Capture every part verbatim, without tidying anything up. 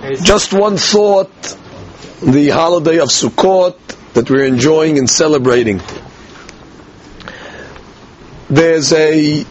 Just one thought, the holiday of Sukkot that we're enjoying and celebrating. There's a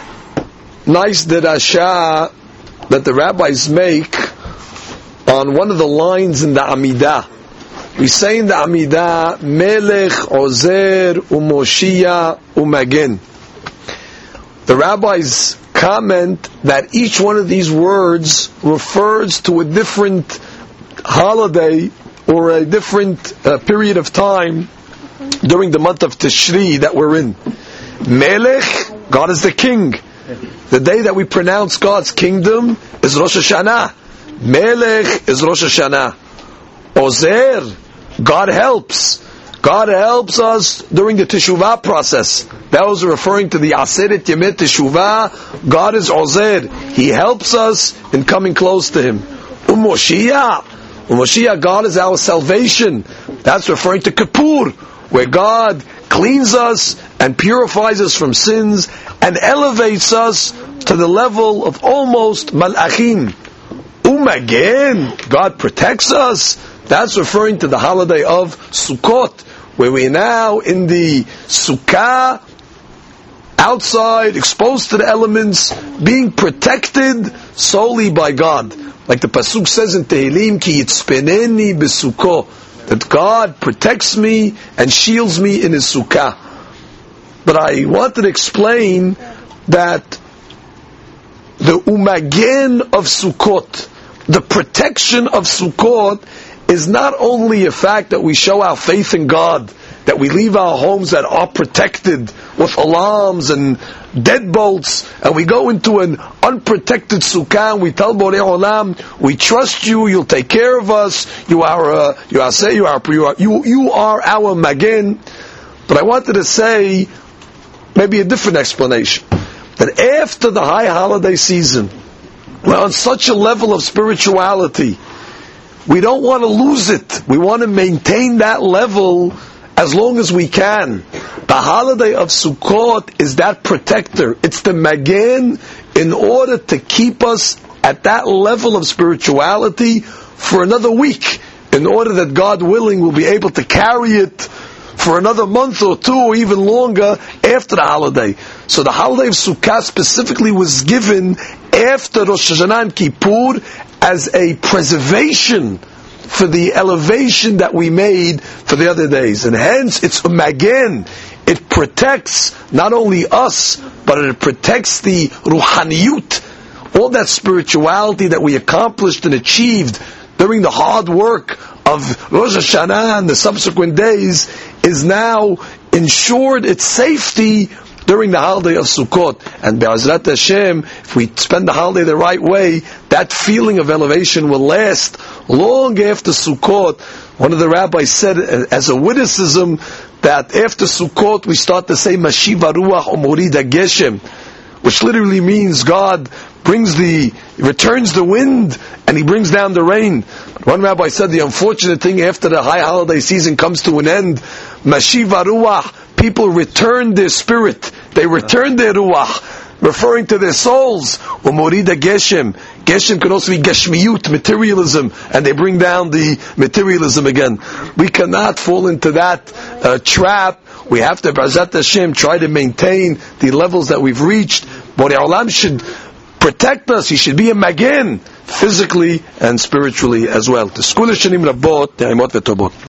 nice derasha that the rabbis make on one of the lines in the Amidah. We say in the Amidah, Melech, Ozer, Umoshia, Umagen. The rabbis comment that each one of these words refers to a different holiday or a different uh, period of time during the month of Tishri that we're in. Melech, God is the king. The day that we pronounce God's kingdom is Rosh Hashanah. Melech is Rosh Hashanah. Ozer, God helps. God helps us during the Teshuvah process. That was referring to the Aseret Yemei Teshuvah. God is Ozer. He helps us in coming close to Him. Umoshiach. Umoshiach, God is our salvation. That's referring to Kippur, where God cleans us and purifies us from sins and elevates us to the level of almost Malachim. Umagen, God protects us. That's referring to the holiday of Sukkot, where we are now in the Sukkah, outside, exposed to the elements, being protected solely by God. Like the Pasuk says in Tehillim, Ki yitzpeneni b'Sukkot, that God protects me and shields me in His Sukkah. But I wanted to explain that the Umagen of Sukkot, the protection of Sukkot, is not only a fact that we show our faith in God, that we leave our homes that are protected with alarms and deadbolts, and we go into an unprotected sukkah and we tell Borei Olam, we trust you, you'll take care of us, you are, uh, you are, say, you are, you are, you, you are our Magen. But I wanted to say maybe a different explanation. That after the high holiday season, we're on such a level of spirituality, we don't want to lose it. We want to maintain that level as long as we can. The holiday of Sukkot is that protector. It's the Magen in order to keep us at that level of spirituality for another week, in order that, God willing, we'll be able to carry it for another month or two or even longer after the holiday. So the holiday of Sukkot specifically was given after Rosh Hashanah and Kippur as a preservation for the elevation that we made for the other days. And hence, it's a Magen. It protects not only us, but it protects the Ruhaniyut, all that spirituality that we accomplished and achieved during the hard work of Rosh Hashanah and the subsequent days, is now ensured its safety during the holiday of Sukkot. And Be'ezrat Hashem, if we spend the holiday the right way, that feeling of elevation will last long after Sukkot. One of the rabbis said as a witticism that after Sukkot we start to say Mashiva Ruach Umorida Geshem, which literally means God brings the, returns the wind and He brings down the rain. One rabbi said the unfortunate thing after the high holiday season comes to an end, Mashiva Ruach, people return their spirit, they return their ruach, referring to their souls. Umorida Geshem. Geshem can also be Geshmiyut, materialism, and they bring down the materialism again. We cannot fall into that uh, trap. We have to, Be'ezrat Hashem, try to maintain the levels that we've reached. Borei Olam should protect us. He should be a Magen, physically and spiritually as well. T'skul Shanim Rabot, Ne'imot V'Tovot.